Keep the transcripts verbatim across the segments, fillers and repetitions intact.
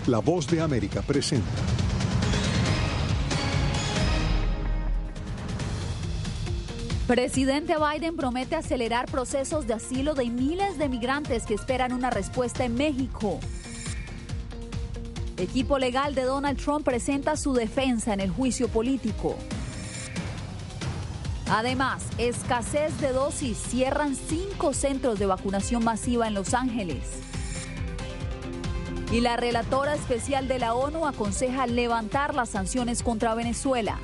La Voz de América presenta. Presidente Biden promete acelerar procesos de asilo de miles de migrantes que esperan una respuesta en México. Equipo legal de Donald Trump presenta su defensa en el juicio político. Además, escasez de dosis, cierran cinco centros de vacunación masiva en Los Ángeles. Y la relatora especial de la ONU aconseja levantar las sanciones contra Venezuela.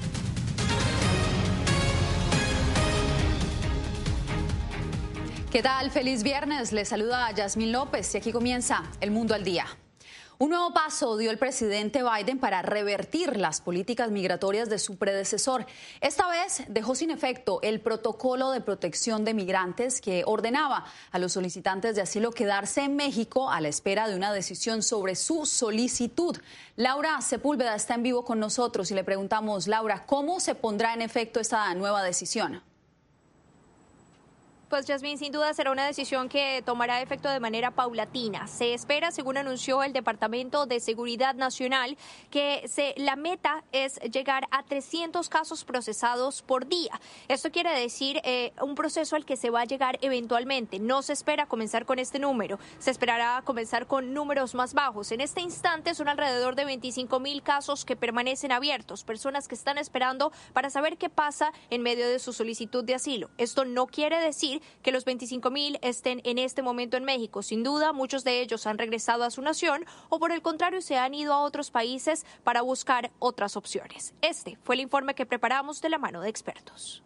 ¿Qué tal? Feliz viernes. Les saluda Yasmín López y aquí comienza El Mundo al Día. Un nuevo paso dio el presidente Biden para revertir las políticas migratorias de su predecesor. Esta vez dejó sin efecto el protocolo de protección de migrantes que ordenaba a los solicitantes de asilo quedarse en México a la espera de una decisión sobre su solicitud. Laura Sepúlveda está en vivo con nosotros y le preguntamos, Laura, ¿cómo se pondrá en efecto esta nueva decisión? Pues, Yasmín, sin duda será una decisión que tomará efecto de manera paulatina. Se espera, según anunció el Departamento de Seguridad Nacional, que se, la meta es llegar a trescientos casos procesados por día. Esto quiere decir eh, un proceso al que se va a llegar eventualmente. No se espera comenzar con este número, se esperará comenzar con números más bajos. En este instante son alrededor de veinticinco mil casos que permanecen abiertos, personas que están esperando para saber qué pasa en medio de su solicitud de asilo. Esto no quiere decir que los veinticinco mil estén en este momento en México. Sin duda, muchos de ellos han regresado a su nación o por el contrario se han ido a otros países para buscar otras opciones. Este fue el informe que preparamos de la mano de expertos.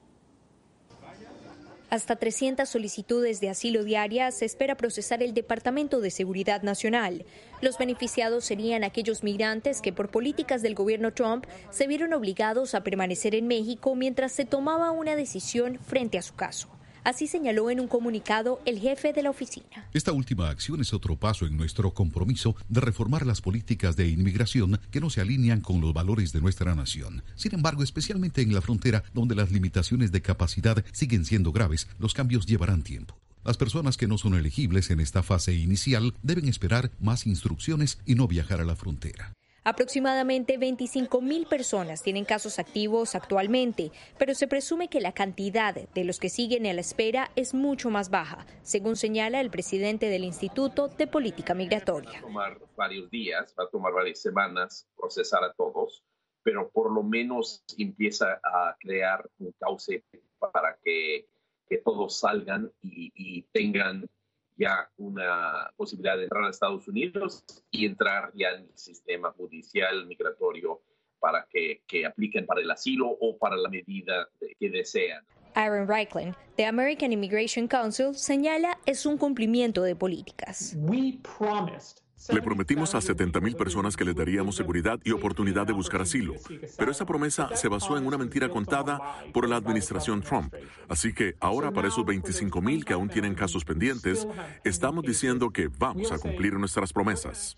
Hasta trescientas solicitudes de asilo diarias se espera procesar el Departamento de Seguridad Nacional. Los beneficiados serían aquellos migrantes que por políticas del gobierno Trump se vieron obligados a permanecer en México mientras se tomaba una decisión frente a su caso. Así señaló en un comunicado el jefe de la oficina. Esta última acción es otro paso en nuestro compromiso de reformar las políticas de inmigración que no se alinean con los valores de nuestra nación. Sin embargo, especialmente en la frontera, donde las limitaciones de capacidad siguen siendo graves, los cambios llevarán tiempo. Las personas que no son elegibles en esta fase inicial deben esperar más instrucciones y no viajar a la frontera. Aproximadamente veinticinco mil personas tienen casos activos actualmente, pero se presume que la cantidad de los que siguen a la espera es mucho más baja, según señala el presidente del Instituto de Política Migratoria. Va a tomar varios días, va a tomar varias semanas procesar a todos, pero por lo menos empieza a crear un cauce para que, que todos salgan y, y tengan ya una posibilidad de entrar a Estados Unidos y entrar ya en el sistema judicial migratorio para que, que apliquen para el asilo o para la medida que desean. Aaron Reichlin, de American Immigration Council, señala es un cumplimiento de políticas. We promised Le prometimos a setenta mil personas que les daríamos seguridad y oportunidad de buscar asilo, pero esa promesa se basó en una mentira contada por la administración Trump. Así que ahora para esos veinticinco mil que aún tienen casos pendientes, estamos diciendo que vamos a cumplir nuestras promesas.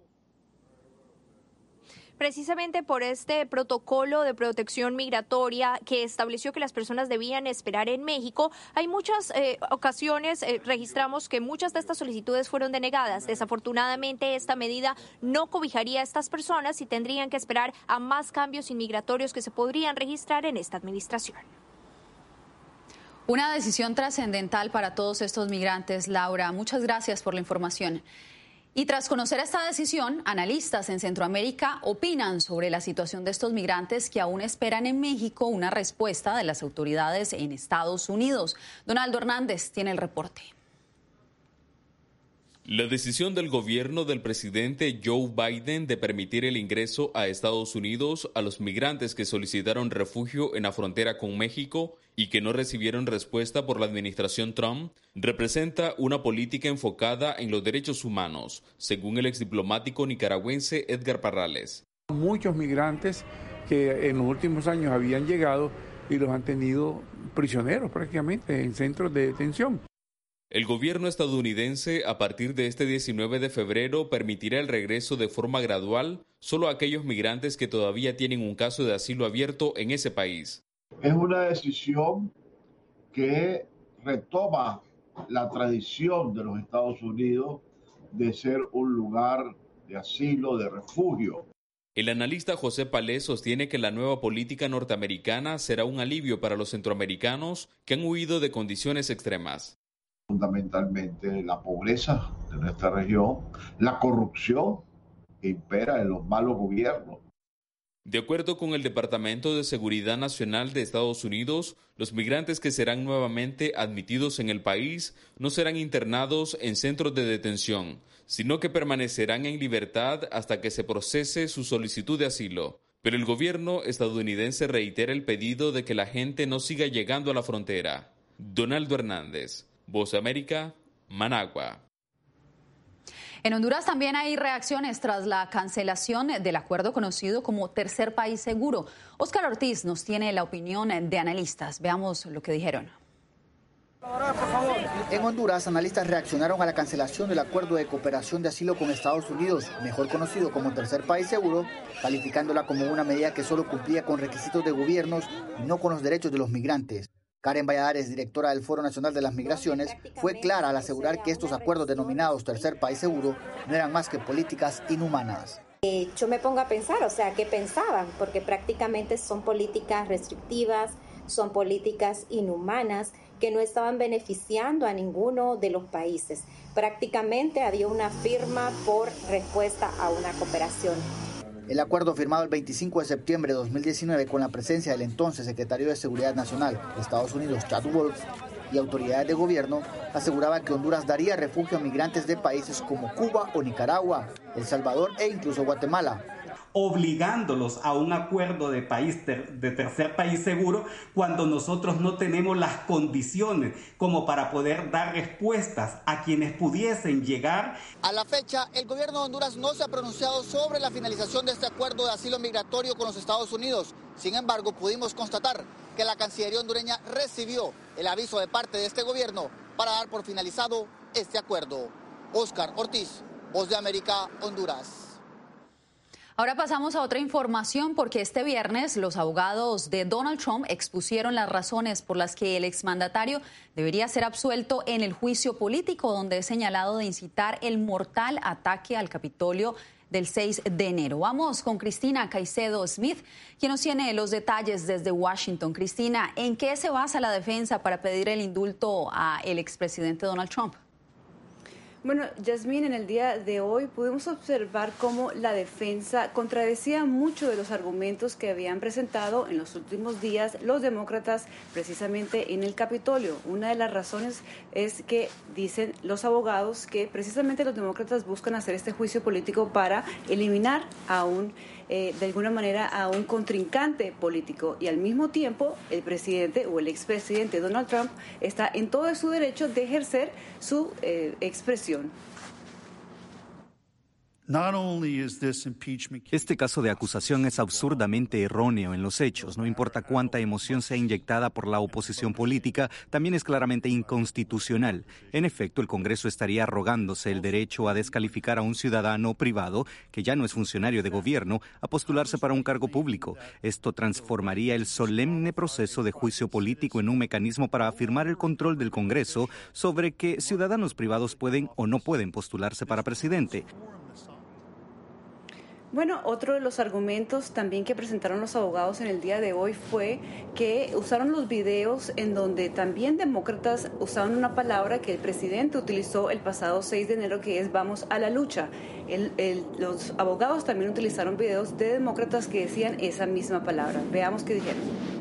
Precisamente por este protocolo de protección migratoria que estableció que las personas debían esperar en México, hay muchas eh, ocasiones, eh, registramos que muchas de estas solicitudes fueron denegadas. Desafortunadamente, esta medida no cobijaría a estas personas y tendrían que esperar a más cambios inmigratorios que se podrían registrar en esta administración. Una decisión trascendental para todos estos migrantes, Laura. Muchas gracias por la información. Y tras conocer esta decisión, analistas en Centroamérica opinan sobre la situación de estos migrantes que aún esperan en México una respuesta de las autoridades en Estados Unidos. Donaldo Hernández tiene el reporte. La decisión del gobierno del presidente Joe Biden de permitir el ingreso a Estados Unidos a los migrantes que solicitaron refugio en la frontera con México y que no recibieron respuesta por la administración Trump representa una política enfocada en los derechos humanos, según el exdiplomático nicaragüense Edgar Parrales. Muchos migrantes que en los últimos años habían llegado y los han tenido prisioneros prácticamente en centros de detención. El gobierno estadounidense, a partir de este diecinueve de febrero, permitirá el regreso de forma gradual solo a aquellos migrantes que todavía tienen un caso de asilo abierto en ese país. Es una decisión que retoma la tradición de los Estados Unidos de ser un lugar de asilo, de refugio. El analista José Palés sostiene que la nueva política norteamericana será un alivio para los centroamericanos que han huido de condiciones extremas. Fundamentalmente la pobreza de nuestra región, la corrupción que impera en los malos gobiernos. De acuerdo con el Departamento de Seguridad Nacional de Estados Unidos, los migrantes que serán nuevamente admitidos en el país no serán internados en centros de detención, sino que permanecerán en libertad hasta que se procese su solicitud de asilo. Pero el gobierno estadounidense reitera el pedido de que la gente no siga llegando a la frontera. Donaldo Hernández, Voz de América, Managua. En Honduras también hay reacciones tras la cancelación del acuerdo conocido como Tercer País Seguro. Óscar Ortiz nos tiene la opinión de analistas. Veamos lo que dijeron. En Honduras, analistas reaccionaron a la cancelación del acuerdo de cooperación de asilo con Estados Unidos, mejor conocido como Tercer País Seguro, calificándola como una medida que solo cumplía con requisitos de gobiernos y no con los derechos de los migrantes. Karen Valladares, directora del Foro Nacional de las Migraciones, fue clara al asegurar que estos acuerdos denominados Tercer País Seguro no eran más que políticas inhumanas. Eh, yo me pongo a pensar, o sea, ¿qué pensaban? Porque prácticamente son políticas restrictivas, son políticas inhumanas que no estaban beneficiando a ninguno de los países. Prácticamente había una firma por respuesta a una cooperación. El acuerdo firmado el veinticinco de septiembre de dos mil diecinueve con la presencia del entonces secretario de Seguridad Nacional de Estados Unidos, Chad Wolf, y autoridades de gobierno, aseguraba que Honduras daría refugio a migrantes de países como Cuba o Nicaragua, El Salvador e incluso Guatemala, obligándolos a un acuerdo de país ter, de tercer país seguro cuando nosotros no tenemos las condiciones como para poder dar respuestas a quienes pudiesen llegar. A la fecha, el gobierno de Honduras no se ha pronunciado sobre la finalización de este acuerdo de asilo migratorio con los Estados Unidos. Sin embargo, pudimos constatar que la Cancillería hondureña recibió el aviso de parte de este gobierno para dar por finalizado este acuerdo. Óscar Ortiz, Voz de América, Honduras. Ahora pasamos a otra información porque este viernes los abogados de Donald Trump expusieron las razones por las que el exmandatario debería ser absuelto en el juicio político donde es señalado de incitar el mortal ataque al Capitolio del seis de enero. Vamos con Cristina Caicedo Smith, quien nos tiene los detalles desde Washington. Cristina, ¿en qué se basa la defensa para pedir el indulto al expresidente Donald Trump? Bueno, Yasmín, en el día de hoy pudimos observar cómo la defensa contradecía mucho de los argumentos que habían presentado en los últimos días los demócratas precisamente en el Capitolio. Una de las razones es que dicen los abogados que precisamente los demócratas buscan hacer este juicio político para eliminar a un Eh, de alguna manera a un contrincante político y al mismo tiempo el presidente o el expresidente Donald Trump está en todo su derecho de ejercer su eh, expresión. Este caso de acusación es absurdamente erróneo en los hechos. No importa cuánta emoción sea inyectada por la oposición política, también es claramente inconstitucional. En efecto, el Congreso estaría arrogándose el derecho a descalificar a un ciudadano privado, que ya no es funcionario de gobierno, a postularse para un cargo público. Esto transformaría el solemne proceso de juicio político en un mecanismo para afirmar el control del Congreso sobre que ciudadanos privados pueden o no pueden postularse para presidente. Bueno, otro de los argumentos también que presentaron los abogados en el día de hoy fue que usaron los videos en donde también demócratas usaron una palabra que el presidente utilizó el pasado seis de enero, que es vamos a la lucha. El, el, los abogados también utilizaron videos de demócratas que decían esa misma palabra. Veamos qué dijeron.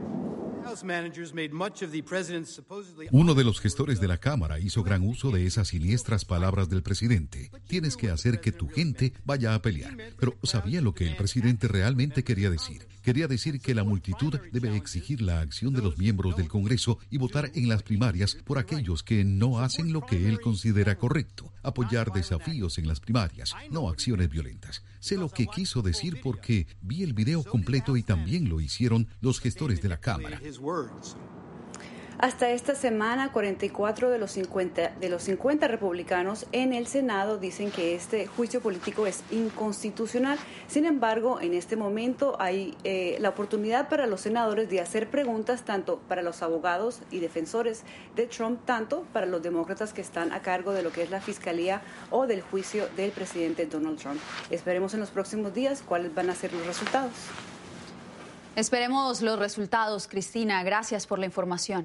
Uno de los gestores de la Cámara hizo gran uso de esas siniestras palabras del presidente. Tienes que hacer que tu gente vaya a pelear. Pero ¿sabía lo que el presidente realmente quería decir? Quería decir que la multitud debe exigir la acción de los miembros del Congreso y votar en las primarias por aquellos que no hacen lo que él considera correcto. Apoyar desafíos en las primarias, no acciones violentas. Sé lo que quiso decir porque vi el video completo y también lo hicieron los gestores de la Cámara. Hasta esta semana, cuarenta y cuatro de los cincuenta, de los cincuenta republicanos en el Senado dicen que este juicio político es inconstitucional. Sin embargo, en este momento hay eh, la oportunidad para los senadores de hacer preguntas tanto para los abogados y defensores de Trump, tanto para los demócratas que están a cargo de lo que es la fiscalía o del juicio del presidente Donald Trump. Esperemos en los próximos días cuáles van a ser los resultados. Esperemos los resultados, Cristina. Gracias por la información.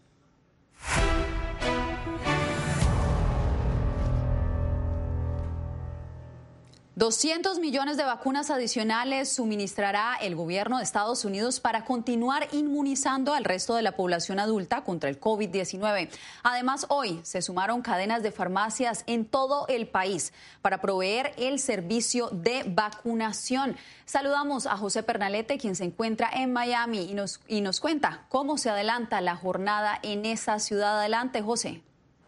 doscientos millones de vacunas adicionales suministrará el gobierno de Estados Unidos para continuar inmunizando al resto de la población adulta contra el COVID diecinueve. Además, hoy se sumaron cadenas de farmacias en todo el país para proveer el servicio de vacunación. Saludamos a José Pernalete, quien se encuentra en Miami y nos, y nos cuenta cómo se adelanta la jornada en esa ciudad. Adelante, José.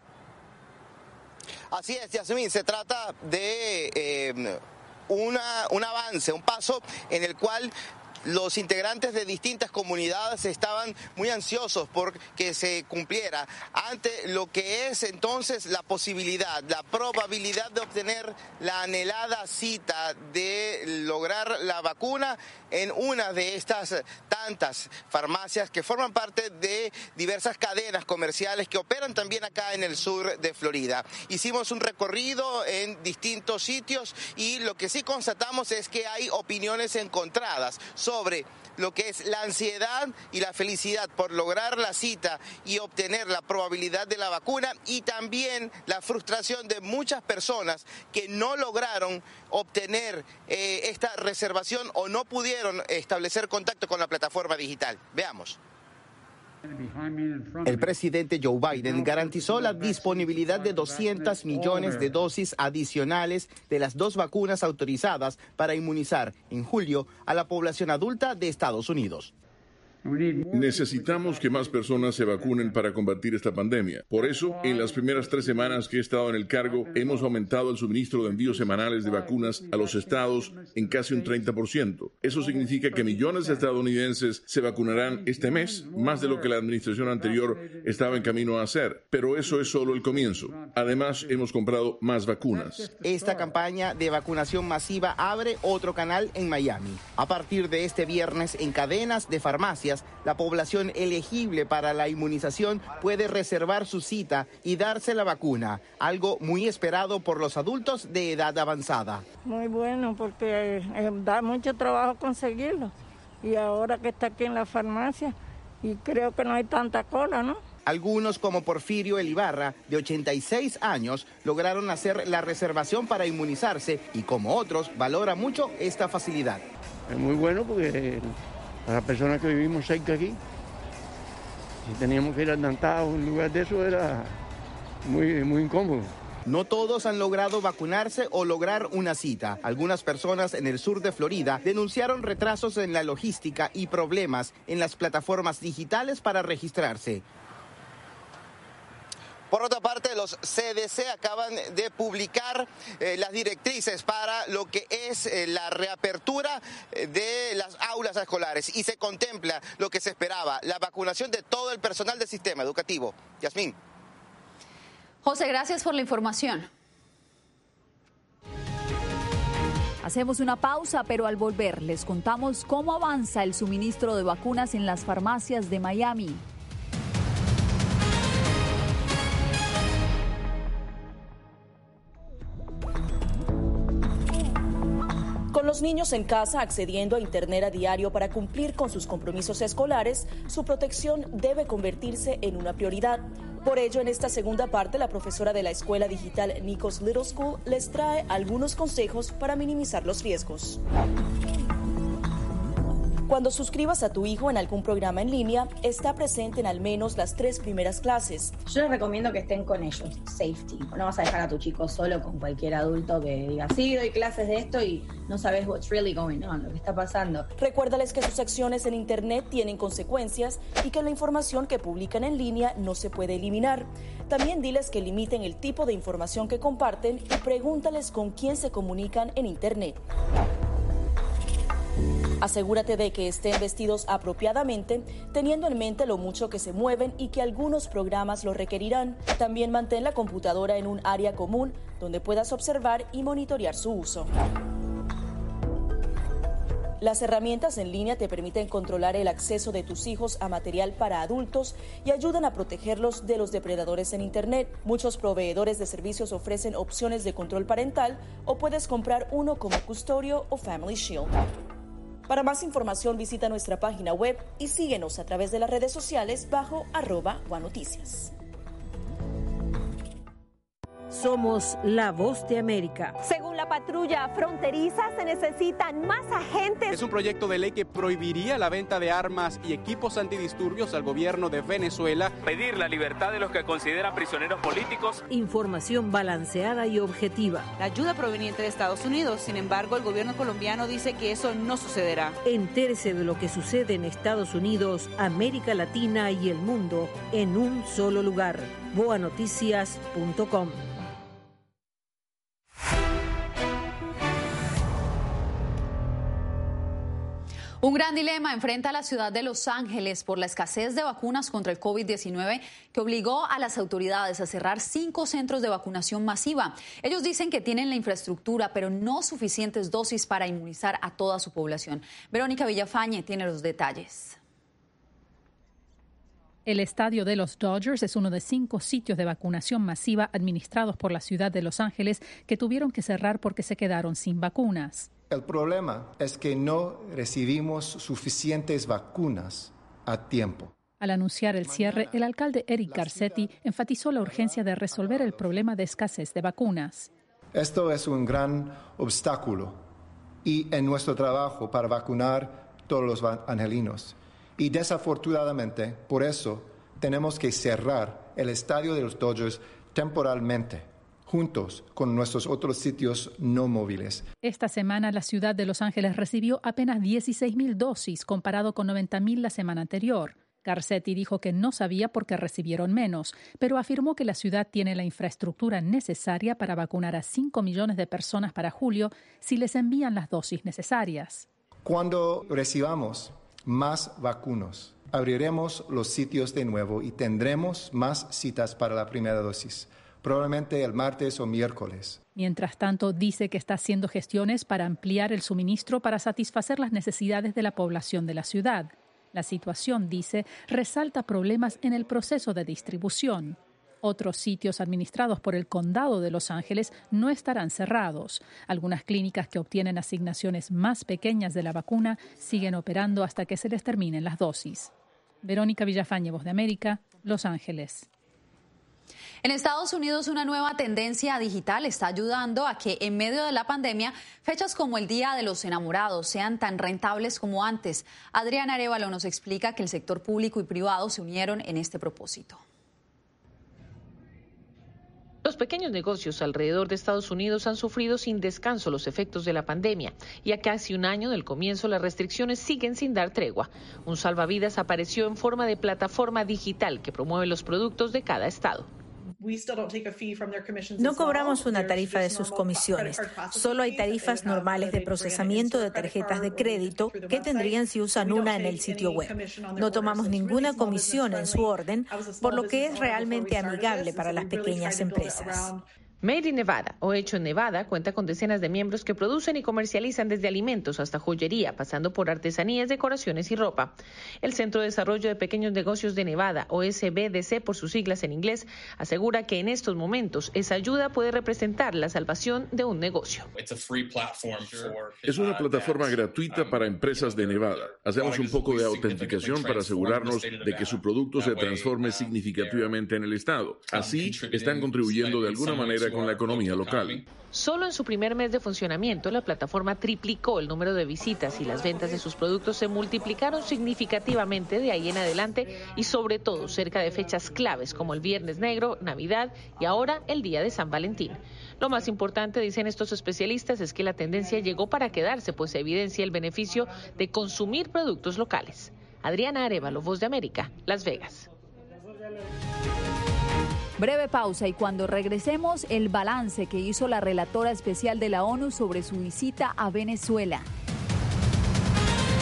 Así es, Yasmín, se trata de eh, una, un avance, un paso en el cual los integrantes de distintas comunidades estaban muy ansiosos por que se cumpliera ante lo que es entonces la posibilidad, la probabilidad de obtener la anhelada cita de lograr la vacuna en una de estas tantas farmacias que forman parte de diversas cadenas comerciales que operan también acá en el sur de Florida. Hicimos un recorrido en distintos sitios y lo que sí constatamos es que hay opiniones encontradas sobre lo que es la ansiedad y la felicidad por lograr la cita y obtener la probabilidad de la vacuna, y también la frustración de muchas personas que no lograron obtener eh, esta reservación o no pudieron establecer contacto con la plataforma digital. Veamos. El presidente Joe Biden garantizó la disponibilidad de doscientos millones de dosis adicionales de las dos vacunas autorizadas para inmunizar en julio a la población adulta de Estados Unidos. Necesitamos que más personas se vacunen para combatir esta pandemia. Por eso, en las primeras tres semanas que he estado en el cargo, hemos aumentado el suministro de envíos semanales de vacunas a los estados en casi un treinta por ciento. Eso significa que millones de estadounidenses se vacunarán este mes, más de lo que la administración anterior estaba en camino a hacer. Pero eso es solo el comienzo. Además, hemos comprado más vacunas. Esta campaña de vacunación masiva abre otro canal en Miami. A partir de este viernes, en cadenas de farmacias, la población elegible para la inmunización puede reservar su cita y darse la vacuna, algo muy esperado por los adultos de edad avanzada. Muy bueno, porque eh, da mucho trabajo conseguirlo, y ahora que está aquí en la farmacia, y creo que no hay tanta cola, ¿no? Algunos, como Porfirio Elibarra, de ochenta y seis años, lograron hacer la reservación para inmunizarse, y como otros, valora mucho esta facilidad. Es muy bueno porque a las personas que vivimos cerca aquí, si teníamos que ir al Nantao, en lugar de eso era muy, muy incómodo. No todos han logrado vacunarse o lograr una cita. Algunas personas en el sur de Florida denunciaron retrasos en la logística y problemas en las plataformas digitales para registrarse. Por otra parte, los C D C acaban de publicar eh, las directrices para lo que es eh, la reapertura de las aulas escolares, y se contempla lo que se esperaba, la vacunación de todo el personal del sistema educativo. Yasmín. José, gracias por la información. Hacemos una pausa, pero al volver les contamos cómo avanza el suministro de vacunas en las farmacias de Miami. Con los niños en casa accediendo a Internet a diario para cumplir con sus compromisos escolares, su protección debe convertirse en una prioridad. Por ello, en esta segunda parte, la profesora de la escuela digital Nikos Little School les trae algunos consejos para minimizar los riesgos. Cuando suscribas a tu hijo en algún programa en línea, está presente en al menos las tres primeras clases. Yo les recomiendo que estén con ellos, safety. No vas a dejar a tu chico solo con cualquier adulto que diga, sí, doy clases de esto y no sabes what's really going on, lo que está pasando. Recuérdales que sus acciones en Internet tienen consecuencias y que la información que publican en línea no se puede eliminar. También diles que limiten el tipo de información que comparten y pregúntales con quién se comunican en Internet. Asegúrate de que estén vestidos apropiadamente, teniendo en mente lo mucho que se mueven y que algunos programas lo requerirán. También mantén la computadora en un área común donde puedas observar y monitorear su uso. Las herramientas en línea te permiten controlar el acceso de tus hijos a material para adultos y ayudan a protegerlos de los depredadores en Internet. Muchos proveedores de servicios ofrecen opciones de control parental o puedes comprar uno como Custodio o Family Shield. Para más información visita nuestra página web y síguenos a través de las redes sociales bajo arroba guanoticias. Somos la voz de América. Según la patrulla fronteriza, se necesitan más agentes. Es un proyecto de ley que prohibiría la venta de armas y equipos antidisturbios al gobierno de Venezuela. Pedir la libertad de los que consideran prisioneros políticos. Información balanceada y objetiva. La ayuda proveniente de Estados Unidos. Sin embargo, el gobierno colombiano dice que eso no sucederá. Entérese de lo que sucede en Estados Unidos, América Latina y el mundo en un solo lugar. boa noticias punto com. Un gran dilema enfrenta a la ciudad de Los Ángeles por la escasez de vacunas contra el COVID diecinueve que obligó a las autoridades a cerrar cinco centros de vacunación masiva. Ellos dicen que tienen la infraestructura, pero no suficientes dosis para inmunizar a toda su población. Verónica Villafañe tiene los detalles. El estadio de los Dodgers es uno de cinco sitios de vacunación masiva administrados por la ciudad de Los Ángeles que tuvieron que cerrar porque se quedaron sin vacunas. El problema es que no recibimos suficientes vacunas a tiempo. Al anunciar el cierre, el alcalde Eric Garcetti enfatizó la urgencia de resolver el problema de escasez de vacunas. Esto es un gran obstáculo y en nuestro trabajo para vacunar todos los angelinos. Y desafortunadamente, por eso, tenemos que cerrar el estadio de los Dodgers temporalmente, juntos con nuestros otros sitios no móviles. Esta semana la ciudad de Los Ángeles recibió apenas dieciséis mil dosis, comparado con noventa mil la semana anterior. Garcetti dijo que no sabía por qué recibieron menos, pero afirmó que la ciudad tiene la infraestructura necesaria para vacunar a cinco millones de personas para julio si les envían las dosis necesarias. Cuando recibamos más vacunas, abriremos los sitios de nuevo y tendremos más citas para la primera dosis. Probablemente el martes o miércoles. Mientras tanto, dice que está haciendo gestiones para ampliar el suministro para satisfacer las necesidades de la población de la ciudad. La situación, dice, resalta problemas en el proceso de distribución. Otros sitios administrados por el condado de Los Ángeles no estarán cerrados. Algunas clínicas que obtienen asignaciones más pequeñas de la vacuna siguen operando hasta que se les terminen las dosis. Verónica Villafañe, Voz de América, Los Ángeles. En Estados Unidos, una nueva tendencia digital está ayudando a que en medio de la pandemia, fechas como el Día de los Enamorados sean tan rentables como antes. Adriana Arévalo nos explica que el sector público y privado se unieron en este propósito. Los pequeños negocios alrededor de Estados Unidos han sufrido sin descanso los efectos de la pandemia y a casi un año del comienzo las restricciones siguen sin dar tregua. Un salvavidas apareció en forma de plataforma digital que promueve los productos de cada estado. No cobramos una tarifa de sus comisiones. Solo hay tarifas normales de procesamiento de tarjetas de crédito que tendrían si usan una en el sitio web. No tomamos ninguna comisión en su orden, por lo que es realmente amigable para las pequeñas empresas. Made in Nevada, o Hecho en Nevada, cuenta con decenas de miembros que producen y comercializan desde alimentos hasta joyería, pasando por artesanías, decoraciones y ropa. El Centro de Desarrollo de Pequeños Negocios de Nevada, o S B D C por sus siglas en inglés, asegura que en estos momentos esa ayuda puede representar la salvación de un negocio. Es una plataforma gratuita para empresas de Nevada. Hacemos un poco de autenticación para asegurarnos de que su producto se transforme significativamente en el estado. Así, están contribuyendo de alguna manera con la economía local. Solo en su primer mes de funcionamiento, la plataforma triplicó el número de visitas y las ventas de sus productos se multiplicaron significativamente de ahí en adelante y sobre todo cerca de fechas claves como el Viernes Negro, Navidad y ahora el Día de San Valentín. Lo más importante, dicen estos especialistas, es que la tendencia llegó para quedarse, pues se evidencia el beneficio de consumir productos locales. Adriana Arévalo, Voz de América, Las Vegas. Breve pausa y cuando regresemos, el balance que hizo la relatora especial de la ONU sobre su visita a Venezuela.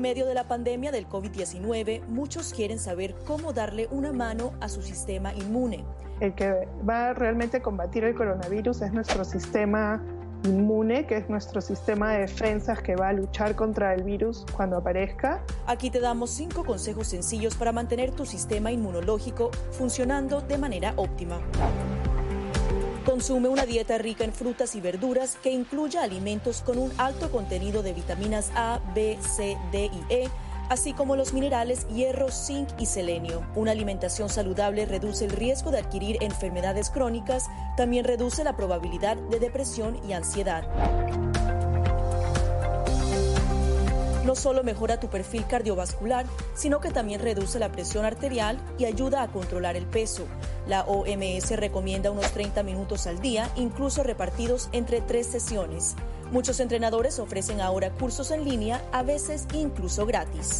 medio de la pandemia del COVID diecinueve, muchos quieren saber cómo darle una mano a su sistema inmune. El que va realmente a combatir el coronavirus es nuestro sistema inmune, que es nuestro sistema de defensas que va a luchar contra el virus cuando aparezca. Aquí te damos cinco consejos sencillos para mantener tu sistema inmunológico funcionando de manera óptima. Consume una dieta rica en frutas y verduras que incluya alimentos con un alto contenido de vitaminas A, B, C, D y E, así como los minerales hierro, zinc y selenio. Una alimentación saludable reduce el riesgo de adquirir enfermedades crónicas, también reduce la probabilidad de depresión y ansiedad. No solo mejora tu perfil cardiovascular, sino que también reduce la presión arterial y ayuda a controlar el peso. La O M S recomienda unos treinta minutos al día, incluso repartidos entre tres sesiones. Muchos entrenadores ofrecen ahora cursos en línea, a veces incluso gratis.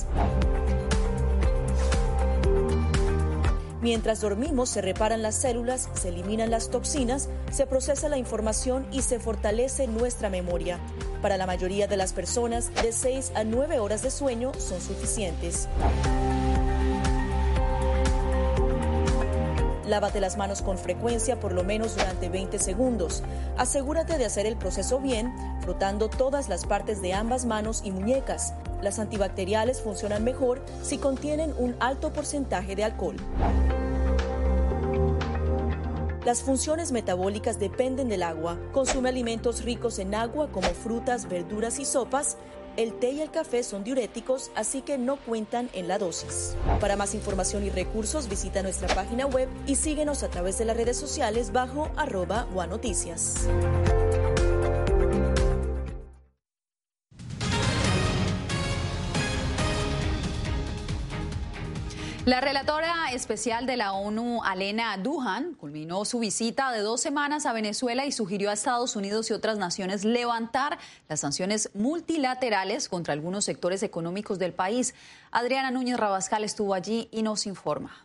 Mientras dormimos, se reparan las células, se eliminan las toxinas, se procesa la información y se fortalece nuestra memoria. Para la mayoría de las personas, de seis a nueve horas de sueño son suficientes. Lávate las manos con frecuencia, por lo menos durante veinte segundos. Asegúrate de hacer el proceso bien, frotando todas las partes de ambas manos y muñecas. Las antibacteriales funcionan mejor si contienen un alto porcentaje de alcohol. Las funciones metabólicas dependen del agua. Consume alimentos ricos en agua como frutas, verduras y sopas. El té y el café son diuréticos, así que no cuentan en la dosis. Para más información y recursos, visita nuestra página web y síguenos a través de las redes sociales bajo arroba guanoticias. La relatora especial de la ONU, Alena Douhan, culminó su visita de dos semanas a Venezuela y sugirió a Estados Unidos y otras naciones levantar las sanciones multilaterales contra algunos sectores económicos del país. Adriana Núñez Rabascal estuvo allí y nos informa.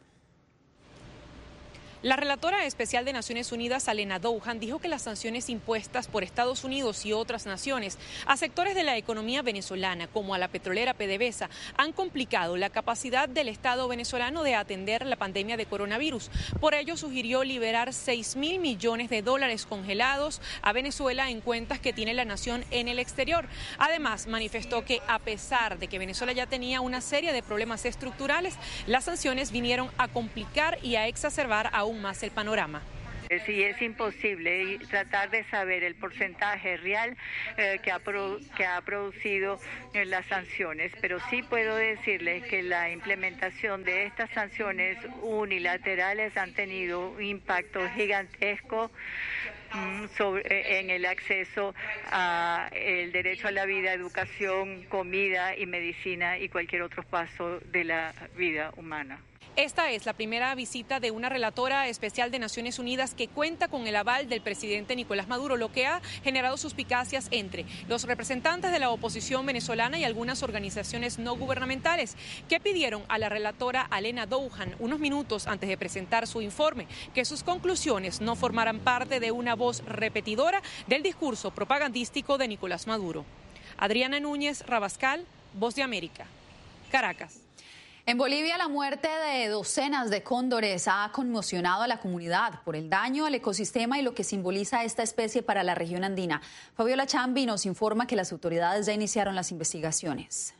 La relatora especial de Naciones Unidas, Alena Douhan, dijo que las sanciones impuestas por Estados Unidos y otras naciones a sectores de la economía venezolana, como a la petrolera PDVSA, han complicado la capacidad del Estado venezolano de atender la pandemia de coronavirus. Por ello, sugirió liberar seis mil millones de dólares congelados a Venezuela en cuentas que tiene la nación en el exterior. Además, manifestó que a pesar de que Venezuela ya tenía una serie de problemas estructurales, las sanciones vinieron a complicar y a exacerbar aún más el panorama. Sí, es imposible tratar de saber el porcentaje real eh, que, ha produ que ha producido eh, las sanciones, pero sí puedo decirles que la implementación de estas sanciones unilaterales han tenido un impacto gigantesco mm, sobre, en el acceso a el derecho a la vida, educación, comida y medicina y cualquier otro paso de la vida humana. Esta es la primera visita de una relatora especial de Naciones Unidas que cuenta con el aval del presidente Nicolás Maduro, lo que ha generado suspicacias entre los representantes de la oposición venezolana y algunas organizaciones no gubernamentales que pidieron a la relatora Alena Douhan unos minutos antes de presentar su informe que sus conclusiones no formaran parte de una voz repetidora del discurso propagandístico de Nicolás Maduro. Adriana Núñez Rabascal, Voz de América, Caracas. En Bolivia, la muerte de docenas de cóndores ha conmocionado a la comunidad por el daño al ecosistema y lo que simboliza esta especie para la región andina. Fabiola Chambi nos informa que las autoridades ya iniciaron las investigaciones.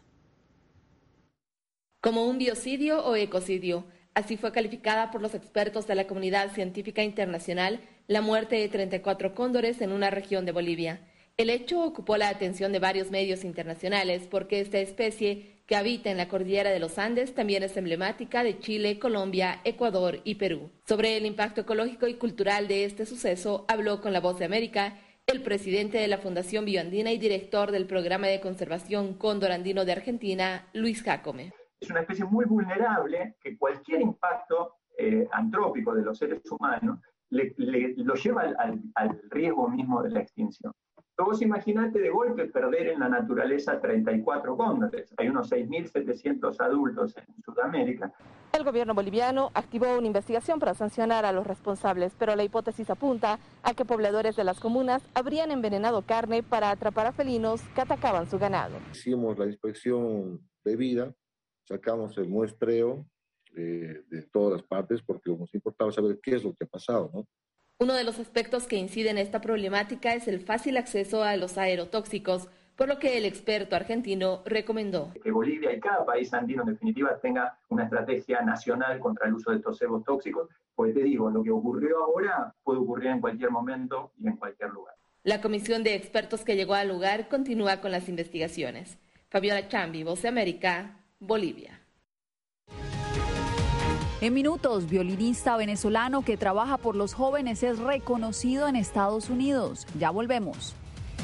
Como un biocidio o ecocidio, así fue calificada por los expertos de la comunidad científica internacional la muerte de treinta y cuatro cóndores en una región de Bolivia. El hecho ocupó la atención de varios medios internacionales porque esta especie, que habita en la cordillera de los Andes, también es emblemática de Chile, Colombia, Ecuador y Perú. Sobre el impacto ecológico y cultural de este suceso, habló con La Voz de América el presidente de la Fundación Bioandina y director del Programa de Conservación Cóndor Andino de Argentina, Luis Jácome. Es una especie muy vulnerable que cualquier impacto eh, antrópico de los seres humanos le, le, lo lleva al, al, al riesgo mismo de la extinción. Vos imaginate de golpe perder en la naturaleza treinta y cuatro cóndores. Hay unos seis mil setecientos adultos en Sudamérica. El gobierno boliviano activó una investigación para sancionar a los responsables, pero la hipótesis apunta a que pobladores de las comunas habrían envenenado carne para atrapar a felinos que atacaban su ganado. Hicimos la inspección bebida, sacamos el muestreo eh, de todas las partes porque nos importaba saber qué es lo que ha pasado, ¿no? Uno de los aspectos que incide en esta problemática es el fácil acceso a los aerotóxicos, por lo que el experto argentino recomendó que Bolivia y cada país andino en definitiva tenga una estrategia nacional contra el uso de estos cebos tóxicos, porque te digo, lo que ocurrió ahora puede ocurrir en cualquier momento y en cualquier lugar. La comisión de expertos que llegó al lugar continúa con las investigaciones. Fabiola Chambi, Voz de América, Bolivia. En minutos, violinista venezolano que trabaja por los jóvenes es reconocido en Estados Unidos. Ya volvemos.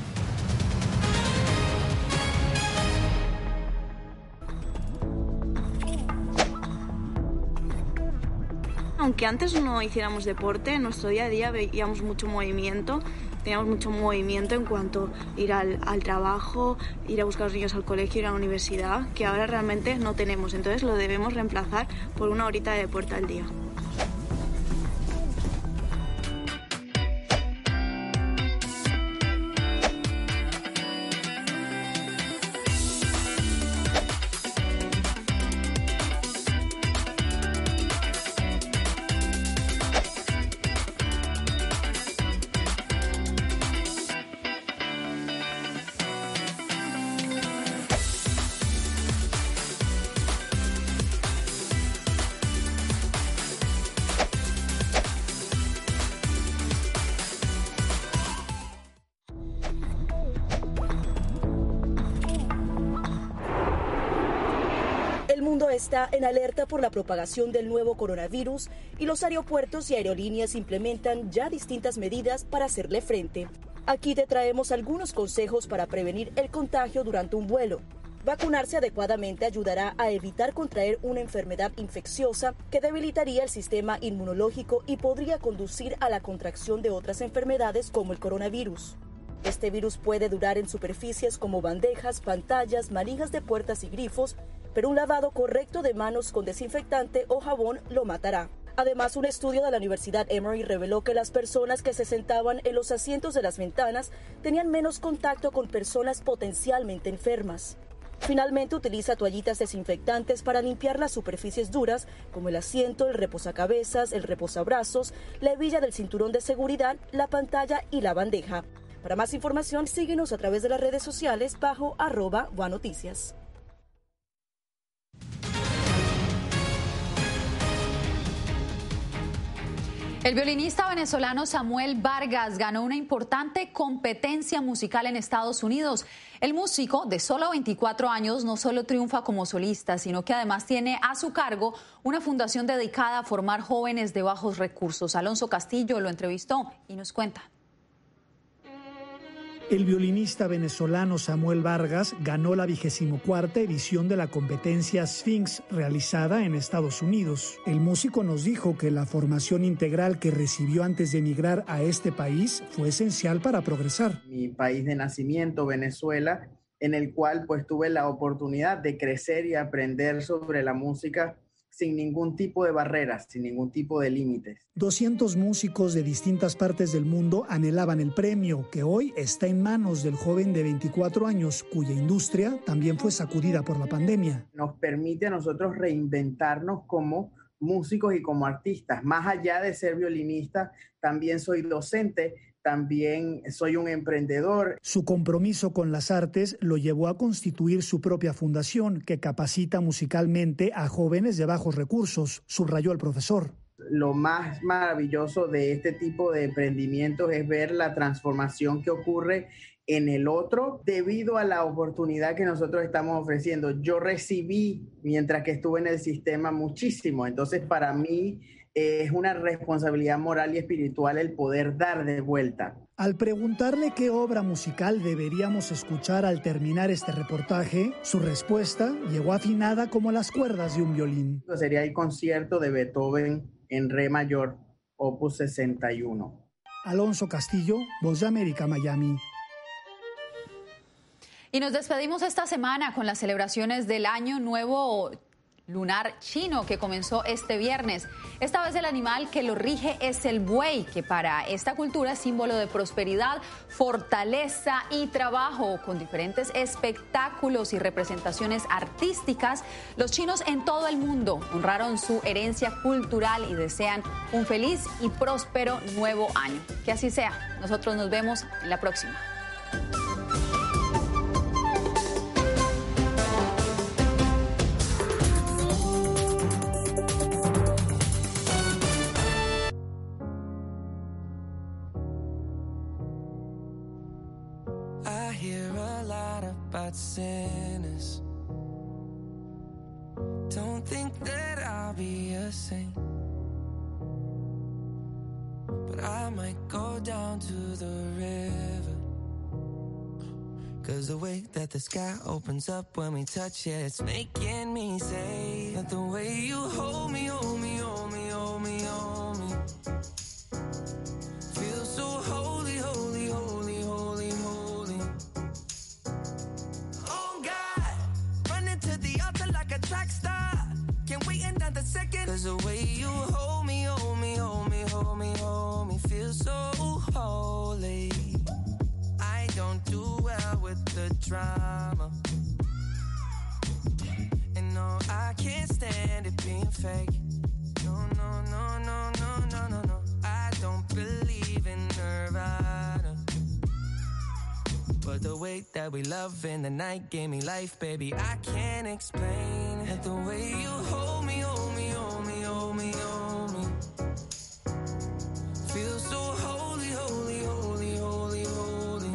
Aunque antes no hiciéramos deporte, en nuestro día a día veíamos mucho movimiento, teníamos mucho movimiento en cuanto a ir al, al trabajo, ir a buscar a los niños al colegio, ir a la universidad, que ahora realmente no tenemos, entonces lo debemos reemplazar por una horita de deporte al día. Está en alerta por la propagación del nuevo coronavirus y los aeropuertos y aerolíneas implementan ya distintas medidas para hacerle frente. Aquí te traemos algunos consejos para prevenir el contagio durante un vuelo. Vacunarse adecuadamente ayudará a evitar contraer una enfermedad infecciosa que debilitaría el sistema inmunológico y podría conducir a la contracción de otras enfermedades como el coronavirus. Este virus puede durar en superficies como bandejas, pantallas, manijas de puertas y grifos, pero un lavado correcto de manos con desinfectante o jabón lo matará. Además, un estudio de la Universidad Emory reveló que las personas que se sentaban en los asientos de las ventanas tenían menos contacto con personas potencialmente enfermas. Finalmente, utiliza toallitas desinfectantes para limpiar las superficies duras, como el asiento, el reposacabezas, el reposabrazos, la hebilla del cinturón de seguridad, la pantalla y la bandeja. Para más información, síguenos a través de las redes sociales bajo arroba Buanoticias. El violinista venezolano Samuel Vargas ganó una importante competencia musical en Estados Unidos. El músico de solo veinticuatro años no solo triunfa como solista, sino que además tiene a su cargo una fundación dedicada a formar jóvenes de bajos recursos. Alonso Castillo lo entrevistó y nos cuenta. El violinista venezolano Samuel Vargas ganó la vigésimo cuarta edición de la competencia Sphinx realizada en Estados Unidos. El músico nos dijo que la formación integral que recibió antes de emigrar a este país fue esencial para progresar. Mi país de nacimiento, Venezuela, en el cual pues tuve la oportunidad de crecer y aprender sobre la música sin ningún tipo de barreras, sin ningún tipo de límites. doscientos músicos de distintas partes del mundo anhelaban el premio, que hoy está en manos del joven de veinticuatro años, cuya industria también fue sacudida por la pandemia. Nos permite a nosotros reinventarnos como músicos y como artistas. Más allá de ser violinista, también soy docente, también soy un emprendedor. Su compromiso con las artes lo llevó a constituir su propia fundación, que capacita musicalmente a jóvenes de bajos recursos, subrayó el profesor. Lo más maravilloso de este tipo de emprendimientos es ver la transformación que ocurre en el otro debido a la oportunidad que nosotros estamos ofreciendo. Yo recibí, mientras que estuve en el sistema, muchísimo. Entonces, para mí es una responsabilidad moral y espiritual el poder dar de vuelta. Al preguntarle qué obra musical deberíamos escuchar al terminar este reportaje, su respuesta llegó afinada como las cuerdas de un violín. Sería el concierto de Beethoven en re mayor, opus sesenta y uno. Alonso Castillo, Voz de América, Miami. Y nos despedimos esta semana con las celebraciones del Año Nuevo lunar chino que comenzó este viernes. Esta vez el animal que lo rige es el buey, que para esta cultura es símbolo de prosperidad, fortaleza y trabajo. Con diferentes espectáculos y representaciones artísticas, los chinos en todo el mundo honraron su herencia cultural y desean un feliz y próspero nuevo año. Que así sea. Nosotros nos vemos en la próxima. About sinners. Don't think that I'll be a saint, but I might go down to the river. Cause the way that the sky opens up when we touch it, it's making me say that the way you hold me, hold me, hold me, hold me, hold me, feels so holy, holy, holy, holy, holy. Track star, can't wait another second. Cause the way you hold me, hold me, hold me, hold me, hold me, feel so holy. I don't do well with the drama, and no, I can't stand it being fake. No, no, no, no, no, no, no, no. I don't believe in Nirvana, but the way that we love in the night gave me life, baby, I can't explain. And the way you hold me, hold me, hold me, hold me, hold me, feel so holy, holy, holy, holy, holy.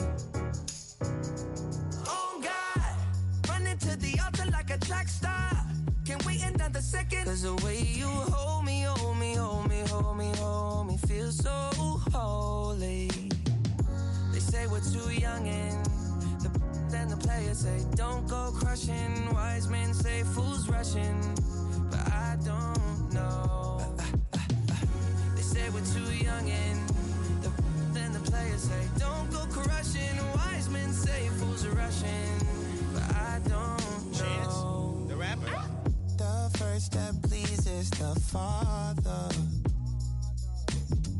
Oh God, running to the altar like a track star, can't wait another second. Cause the way you hold me, hold me, hold me, hold me, hold me, feel so holy. They say we're too young and the then the players say don't go crushing. Wise men say fools rushing, but I don't know. Uh, uh, uh, uh. They say we're too young and the then the players say don't go crushing. Wise men say fools are rushing, but I don't know. Chance, the rapper. The first that pleases the Father